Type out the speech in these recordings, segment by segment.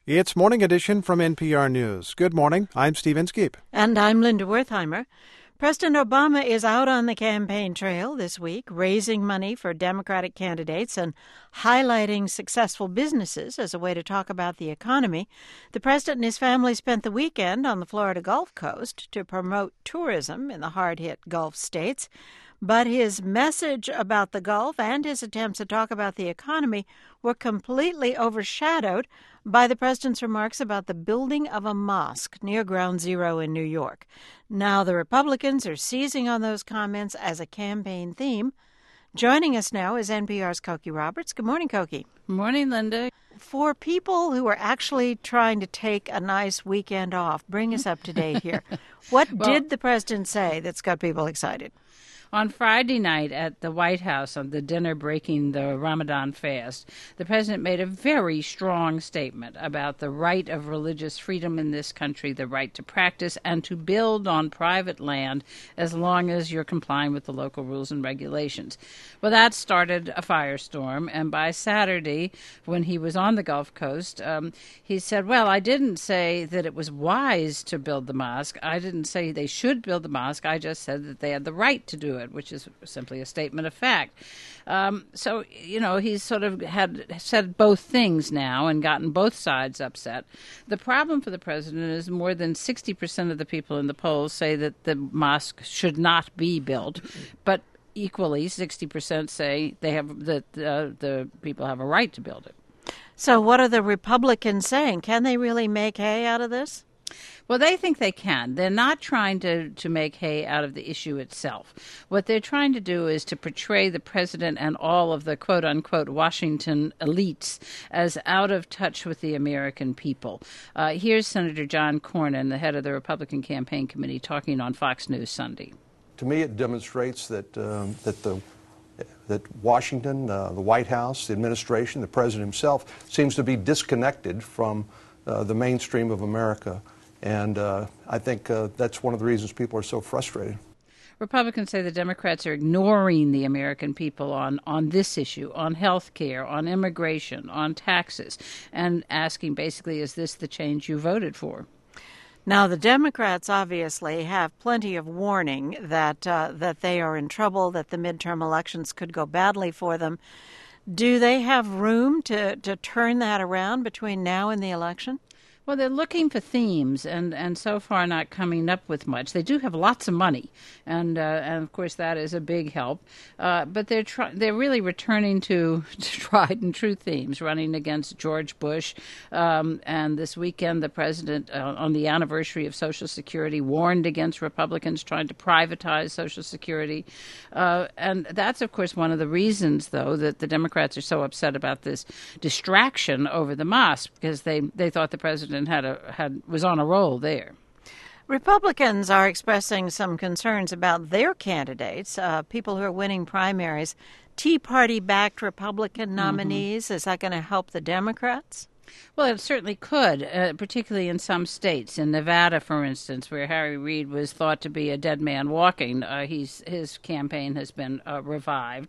It's Morning Edition from NPR News. Good morning. I'm Steve Inskeep. And I'm Linda Wertheimer. President Obama is out on the campaign trail this week, raising money for Democratic candidates and highlighting successful businesses as a way to talk about the economy. The president and his family spent the weekend on the Florida Gulf Coast to promote tourism in the hard-hit Gulf states. But his message about the Gulf and his attempts to talk about the economy were completely overshadowed by the president's remarks about the building of a mosque near Ground Zero in New York. Now the Republicans are seizing on those comments as a campaign theme. Joining us now is NPR's Cokie Roberts. Good morning, Cokie. Good morning, Linda. For people who are actually trying to take a nice weekend off, bring us up to date here. What did the president say that's got people excited? On Friday night at the White House on the dinner breaking the Ramadan fast, the president made a very strong statement about the right of religious freedom in this country, the right to practice and to build on private land as long as you're complying with the local rules and regulations. Well, that started a firestorm, and by Saturday, when he was on the Gulf Coast, he said, well, I didn't say that it was wise to build the mosque. I didn't say they should build the mosque. I just said that they had the right to do it, which is simply a statement of fact. So, he's sort of had said both things now and gotten both sides upset. The problem for the president is more than 60% of the people in the polls say that the mosque should not be built, but equally 60% say they have that the people have a right to build it. So what are the Republicans saying? Can they really make hay out of this? Well, they think they can. They're not trying to make hay out of the issue itself. What they're trying to do is to portray the president and all of the quote-unquote Washington elites as out of touch with the American people. Here's Senator John Cornyn, the head of the Republican Campaign Committee, talking on Fox News Sunday. To me, it demonstrates that Washington, the White House, the administration, the president himself seems to be disconnected from the mainstream of America. And I think that's one of the reasons people are so frustrated. Republicans say the Democrats are ignoring the American people on this issue, on health care, on immigration, on taxes, and asking basically, is this the change you voted for? Now, the Democrats obviously have plenty of warning that they are in trouble, that the midterm elections could go badly for them. Do they have room to turn that around between now and the election? Well, they're looking for themes, and so far not coming up with much. They do have lots of money, and of course that is a big help. But they're really returning to tried and true themes, running against George Bush. And this weekend, the president, on the anniversary of Social Security, warned against Republicans trying to privatize Social Security. And that's, of course, one of the reasons, though, that the Democrats are so upset about this distraction over the mosque, because they thought the president was on a roll there. Republicans are expressing some concerns about their candidates, people who are winning primaries. Tea Party-backed Republican nominees. Is that going to help the Democrats? Well, it certainly could, particularly in some states. In Nevada, for instance, where Harry Reid was thought to be a dead man walking, his campaign has been revived.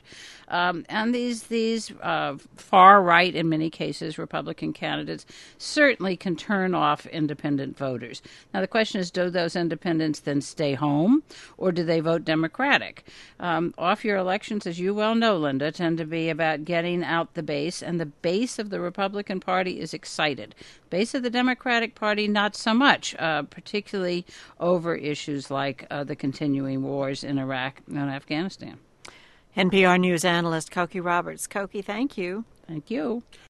And these far-right, in many cases, Republican candidates certainly can turn off independent voters. Now, the question is, do those independents then stay home, or do they vote Democratic? Off-year elections, as you well know, Linda, tend to be about getting out the base, and the base of the Republican Party is excited. Base of the Democratic Party, not so much, particularly over issues like the continuing wars in Iraq and Afghanistan. NPR News analyst Cokie Roberts. Cokie, thank you. Thank you.